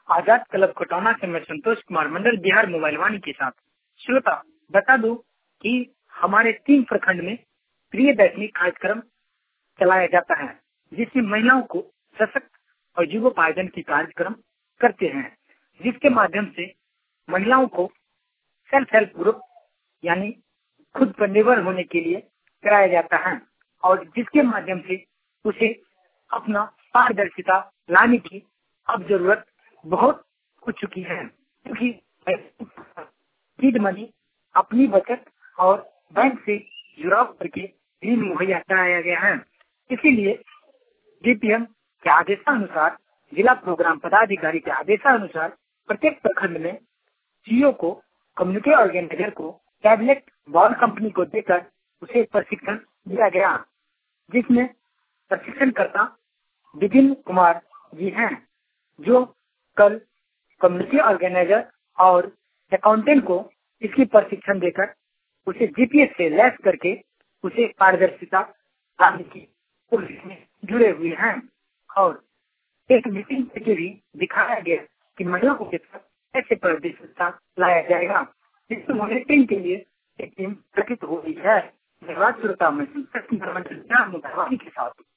आजाद club Kotana से मैं Santosh Kumar Mandal Bihar mobile Vaani के साथ। श्रोता, बता दूं कि हमारे 3 प्रखंड में प्रिय दैनिक कार्यक्रम चलाया जाता है, जिसमें महिलाओं को सशक्त और जीवोपार्जन की कार्यक्रम करते हैं, जिसके माध्यम से महिलाओं को सेल्फ हेल्प ग्रुप यानी खुद पर निर्भर होने के लिए कराया जाता है और जिसके माध्यम से उसे अपना पारदर्शिता लाने की अब जरूरत बहुत हो चुकी है, क्योंकि सीड मनी अपनी बचत और बैंक से जुड़ाव करके ऋण मुहैया कराया गया है। इसीलिए डीपीएम के आदेशानुसार, जिला प्रोग्राम पदाधिकारी के आदेशानुसार प्रत्येक प्रखंड में सीईओ को, कम्युनिटी ऑर्गेनाइजर को टैबलेट बॉल कंपनी को देकर उसे प्रशिक्षण दिया गया, जिसमें प्रशिक्षणकर्ता विपिन कुमार जी हैं, जो कल कम्युनिटी ऑर्गेनाइजर और अकाउंटेंट को इसकी प्रशिक्षण देकर उसे जीपीएस से लैस करके उसे पारदर्शिता लाने की कोशिश में जुड़े हुए हैं और एक मीटिंग करके भी दिखाया गया कि महिलाओं के साथ कैसे पारदर्शिता लाया जाएगा। इस मॉनिटरिंग के लिए एक टीम गठित हो रही है। धन्यवाद श्रोता, मैं के साथ।